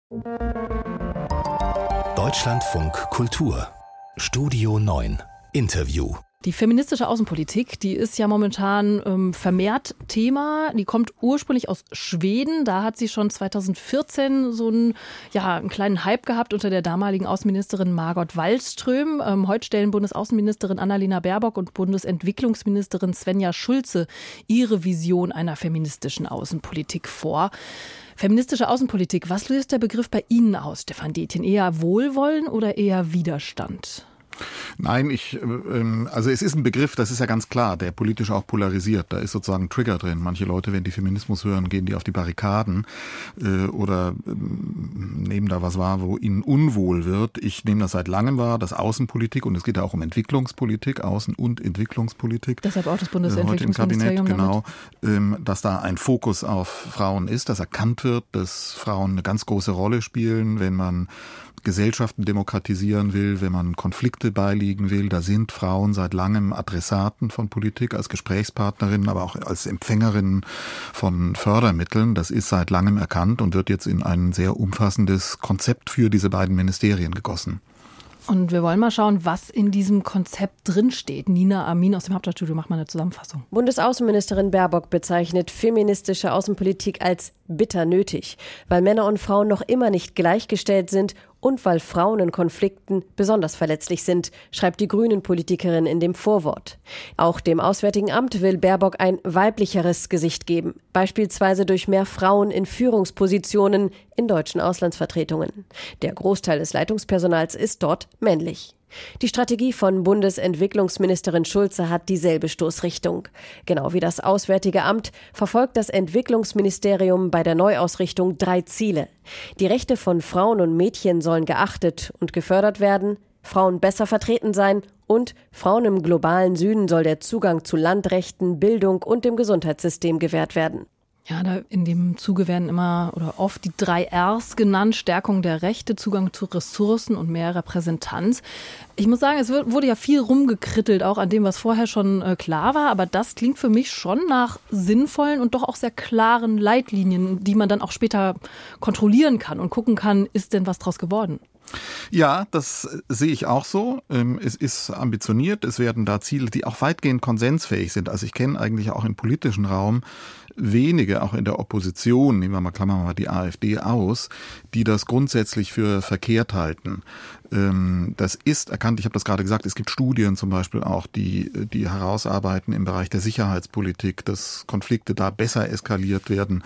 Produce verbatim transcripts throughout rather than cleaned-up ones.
Deutschlandfunk Kultur Studio neun Interview. Die feministische Außenpolitik, die ist ja momentan ähm, vermehrt Thema. Die kommt ursprünglich aus Schweden. Da hat sie schon zweitausendvierzehn so einen, ja, einen kleinen Hype gehabt unter der damaligen Außenministerin Margot Wallström. Ähm, heute stellen Bundesaußenministerin Annalena Baerbock und Bundesentwicklungsministerin Svenja Schulze ihre Vision einer feministischen Außenpolitik vor. Feministische Außenpolitik, was löst der Begriff bei Ihnen aus, Stefan Detjen? Eher Wohlwollen oder eher Widerstand? Nein, ich, ähm, also es ist ein Begriff, das ist ja ganz klar, der politisch auch polarisiert. Da ist sozusagen ein Trigger drin. Manche Leute, wenn die Feminismus hören, gehen die auf die Barrikaden äh, oder ähm, nehmen da was wahr, wo ihnen unwohl wird. Ich nehme das seit langem wahr, das Außenpolitik, und es geht ja auch um Entwicklungspolitik, Außen- und Entwicklungspolitik. Deshalb auch das Bundesentwicklungsministerium äh, heute im Kabinett, genau, ähm, dass da ein Fokus auf Frauen ist, dass erkannt wird, dass Frauen eine ganz große Rolle spielen, wenn man Gesellschaften demokratisieren will, wenn man Konflikte beiliegen will. Da sind Frauen seit langem Adressaten von Politik als Gesprächspartnerinnen, aber auch als Empfängerinnen von Fördermitteln. Das ist seit langem erkannt und wird jetzt in ein sehr umfassendes Konzept für diese beiden Ministerien gegossen. Und wir wollen mal schauen, was in diesem Konzept drinsteht. Nina Amin aus dem Hauptstadtstudio macht mal eine Zusammenfassung. Bundesaußenministerin Baerbock bezeichnet feministische Außenpolitik als bitter nötig, weil Männer und Frauen noch immer nicht gleichgestellt sind und weil Frauen in Konflikten besonders verletzlich sind, schreibt die Grünen-Politikerin in dem Vorwort. Auch dem Auswärtigen Amt will Baerbock ein weiblicheres Gesicht geben, beispielsweise durch mehr Frauen in Führungspositionen in deutschen Auslandsvertretungen. Der Großteil des Leitungspersonals ist dort männlich. Die Strategie von Bundesentwicklungsministerin Schulze hat dieselbe Stoßrichtung. Genau wie das Auswärtige Amt verfolgt das Entwicklungsministerium bei der Neuausrichtung drei Ziele. Die Rechte von Frauen und Mädchen sollen geachtet und gefördert werden, Frauen besser vertreten sein und Frauen im globalen Süden soll der Zugang zu Landrechten, Bildung und dem Gesundheitssystem gewährt werden. Ja, da in dem Zuge werden immer oder oft die drei R's genannt: Stärkung der Rechte, Zugang zu Ressourcen und mehr Repräsentanz. Ich muss sagen, es wurde ja viel rumgekrittelt, auch an dem, was vorher schon äh, klar war. Aber das klingt für mich schon nach sinnvollen und doch auch sehr klaren Leitlinien, die man dann auch später kontrollieren kann und gucken kann, ist denn was draus geworden? Ja, das sehe ich auch so. Es ist ambitioniert, es werden da Ziele, die auch weitgehend konsensfähig sind. Also ich kenne eigentlich auch im politischen Raum wenige, auch in der Opposition, nehmen wir mal, klammern wir mal die AfD aus, die das grundsätzlich für verkehrt halten. Das ist erkannt, ich habe das gerade gesagt, es gibt Studien zum Beispiel auch, die, die herausarbeiten im Bereich der Sicherheitspolitik, dass Konflikte da besser eskaliert werden,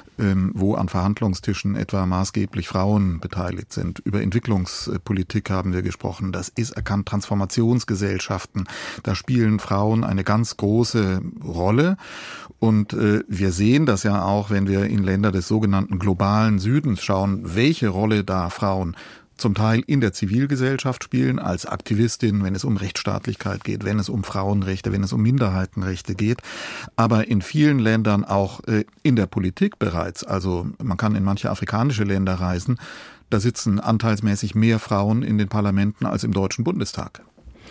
wo an Verhandlungstischen etwa maßgeblich Frauen beteiligt sind. Über Entwicklungspolitik haben wir gesprochen. Das ist erkannt, Transformationsgesellschaften. Da spielen Frauen eine ganz große Rolle. Und äh, wir sehen das ja auch, wenn wir in Länder des sogenannten globalen Südens schauen, welche Rolle da Frauen zum Teil in der Zivilgesellschaft spielen, als Aktivistin, wenn es um Rechtsstaatlichkeit geht, wenn es um Frauenrechte, wenn es um Minderheitenrechte geht, aber in vielen Ländern auch äh, in der Politik bereits. Also man kann in manche afrikanische Länder reisen, da sitzen anteilsmäßig mehr Frauen in den Parlamenten als im Deutschen Bundestag.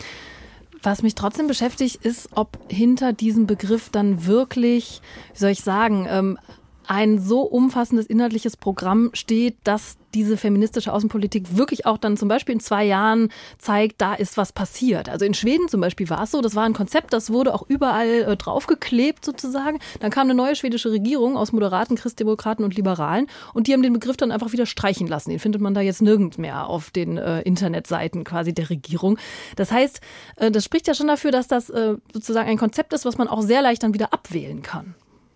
Was mich trotzdem beschäftigt, ist, ob hinter diesem Begriff dann wirklich, wie soll ich sagen, ähm, ein so umfassendes inhaltliches Programm steht, dass diese feministische Außenpolitik wirklich auch dann zum Beispiel in zwei Jahren zeigt, da ist was passiert. Also in Schweden zum Beispiel war es so, das war ein Konzept, das wurde auch überall äh, draufgeklebt sozusagen. Dann kam eine neue schwedische Regierung aus Moderaten, Christdemokraten und Liberalen und die haben den Begriff dann einfach wieder streichen lassen. Den findet man da jetzt nirgends mehr auf den äh, Internetseiten quasi der Regierung. Das heißt, äh, das spricht ja schon dafür, dass das äh, sozusagen ein Konzept ist, was man auch sehr leicht dann wieder abwählen kann.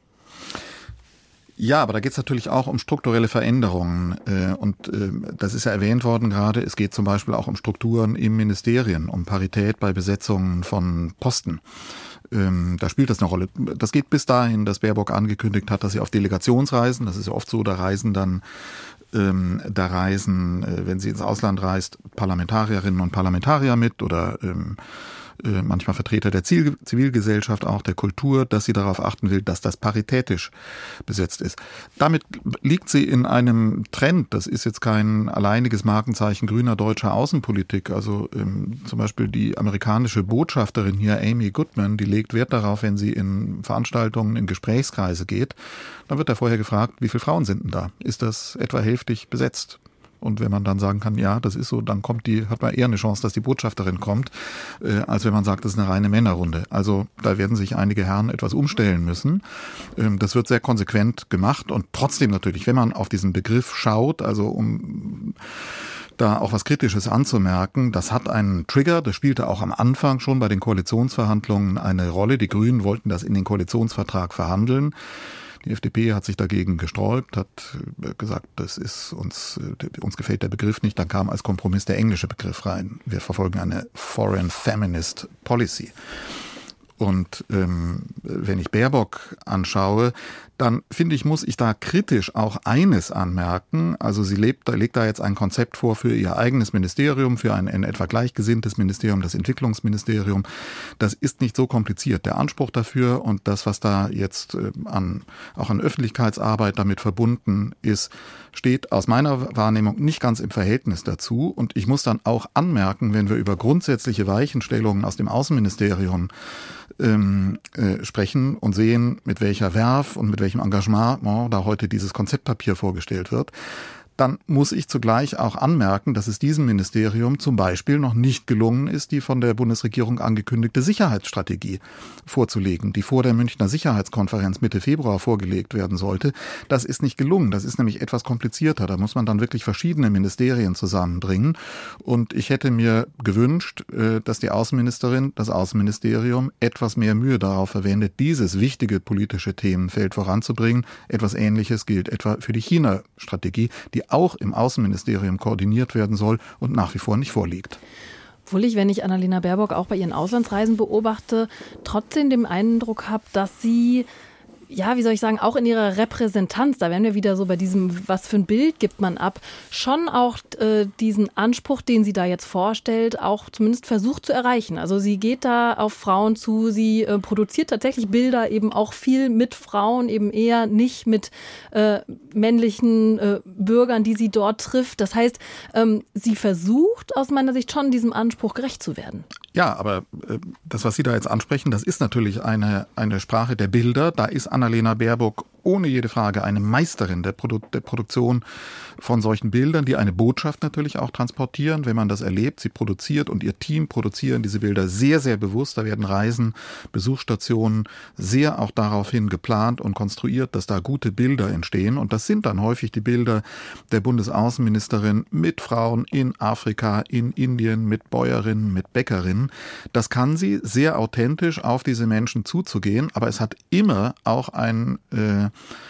Ja, aber da geht es natürlich auch um strukturelle Veränderungen. Und das ist ja erwähnt worden gerade. Es geht zum Beispiel auch um Strukturen im Ministerien, um Parität bei Besetzungen von Posten. Da spielt das eine Rolle. Das geht bis dahin, dass Baerbock angekündigt hat, dass sie auf Delegationsreisen, das ist ja oft so, da reisen dann, da reisen, wenn sie ins Ausland reist, Parlamentarierinnen und Parlamentarier mit oder äh, manchmal Vertreter der Ziel- Zivilgesellschaft, auch der Kultur, dass sie darauf achten will, dass das paritätisch besetzt ist. Damit liegt sie in einem Trend, das ist jetzt kein alleiniges Markenzeichen grüner deutscher Außenpolitik, also ähm, zum Beispiel die amerikanische Botschafterin hier, Amy Goodman, die legt Wert darauf, wenn sie in Veranstaltungen, in Gesprächskreise geht, dann wird da vorher gefragt, wie viele Frauen sind denn da? Ist das etwa hälftig besetzt? Und wenn man dann sagen kann, ja, das ist so, dann kommt die, hat man eher eine Chance, dass die Botschafterin kommt, äh, als wenn man sagt, das ist eine reine Männerrunde. Also da werden sich einige Herren etwas umstellen müssen. Ähm, das wird sehr konsequent gemacht und trotzdem natürlich, wenn man auf diesen Begriff schaut, also um da auch was Kritisches anzumerken, das hat einen Trigger, das spielte auch am Anfang schon bei den Koalitionsverhandlungen eine Rolle. Die Grünen wollten das in den Koalitionsvertrag verhandeln. Die F D P hat sich dagegen gesträubt, hat gesagt, das ist uns, uns gefällt der Begriff nicht. Dann kam als Kompromiss der englische Begriff rein. Wir verfolgen eine Foreign Feminist Policy. Und ähm, wenn ich Baerbock anschaue, dann finde ich, muss ich da kritisch auch eines anmerken. Also sie lebt, legt da jetzt ein Konzept vor für ihr eigenes Ministerium, für ein in etwa gleichgesinntes Ministerium, das Entwicklungsministerium. Das ist nicht so kompliziert. Der Anspruch dafür und das, was da jetzt äh, an, auch an Öffentlichkeitsarbeit damit verbunden ist, steht aus meiner Wahrnehmung nicht ganz im Verhältnis dazu. Und ich muss dann auch anmerken, wenn wir über grundsätzliche Weichenstellungen aus dem Außenministerium ähm, äh, sprechen und sehen, mit welcher Verve und mit welchem Engagement oh, da heute dieses Konzeptpapier vorgestellt wird, dann muss ich zugleich auch anmerken, dass es diesem Ministerium zum Beispiel noch nicht gelungen ist, die von der Bundesregierung angekündigte Sicherheitsstrategie vorzulegen, die vor der Münchner Sicherheitskonferenz Mitte Februar vorgelegt werden sollte. Das ist nicht gelungen. Das ist nämlich etwas komplizierter. Da muss man dann wirklich verschiedene Ministerien zusammenbringen. Und ich hätte mir gewünscht, dass die Außenministerin, das Außenministerium etwas mehr Mühe darauf verwendet, dieses wichtige politische Themenfeld voranzubringen. Etwas Ähnliches gilt etwa für die China-Strategie, die auch im Außenministerium koordiniert werden soll und nach wie vor nicht vorliegt. Obwohl ich, wenn ich Annalena Baerbock auch bei ihren Auslandsreisen beobachte, trotzdem den Eindruck habe, dass sie, ja, wie soll ich sagen, auch in ihrer Repräsentanz, da wären wir wieder so bei diesem, was für ein Bild gibt man ab, schon auch äh, diesen Anspruch, den sie da jetzt vorstellt, auch zumindest versucht zu erreichen. Also sie geht da auf Frauen zu, sie äh, produziert tatsächlich Bilder eben auch viel mit Frauen, eben eher nicht mit äh, männlichen äh, Bürgern, die sie dort trifft. Das heißt, ähm, sie versucht aus meiner Sicht schon diesem Anspruch gerecht zu werden. Ja, aber äh, das, was Sie da jetzt ansprechen, das ist natürlich eine, eine Sprache der Bilder. Da ist Annalena Baerbock ohne jede Frage eine Meisterin der, Produ- der Produktion von solchen Bildern, die eine Botschaft natürlich auch transportieren, wenn man das erlebt. Sie produziert und ihr Team produzieren diese Bilder sehr, sehr bewusst. Da werden Reisen, Besuchsstationen sehr auch daraufhin geplant und konstruiert, dass da gute Bilder entstehen. Und das sind dann häufig die Bilder der Bundesaußenministerin mit Frauen in Afrika, in Indien, mit Bäuerinnen, mit Bäckerinnen. Das kann sie sehr authentisch auf diese Menschen zuzugehen, aber es hat immer auch ein äh,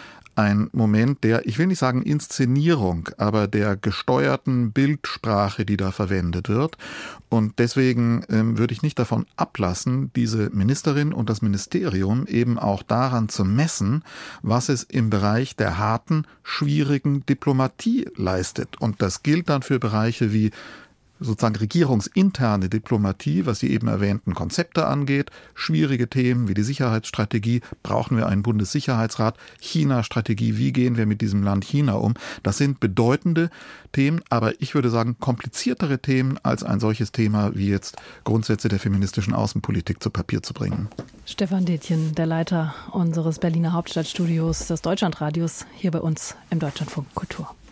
ein Moment der, ich will nicht sagen Inszenierung, aber der gesteuerten Bildsprache, die da verwendet wird. Und deswegen ähm, würde ich nicht davon ablassen, diese Ministerin und das Ministerium eben auch daran zu messen, was es im Bereich der harten, schwierigen Diplomatie leistet. Und das gilt dann für Bereiche wie sozusagen regierungsinterne Diplomatie, was die eben erwähnten Konzepte angeht, schwierige Themen wie die Sicherheitsstrategie, brauchen wir einen Bundessicherheitsrat, China-Strategie, wie gehen wir mit diesem Land China um? Das sind bedeutende Themen, aber ich würde sagen kompliziertere Themen als ein solches Thema wie jetzt Grundsätze der feministischen Außenpolitik zu Papier zu bringen. Stefan Detjen, der Leiter unseres Berliner Hauptstadtstudios des Deutschlandradios, hier bei uns im Deutschlandfunk Kultur.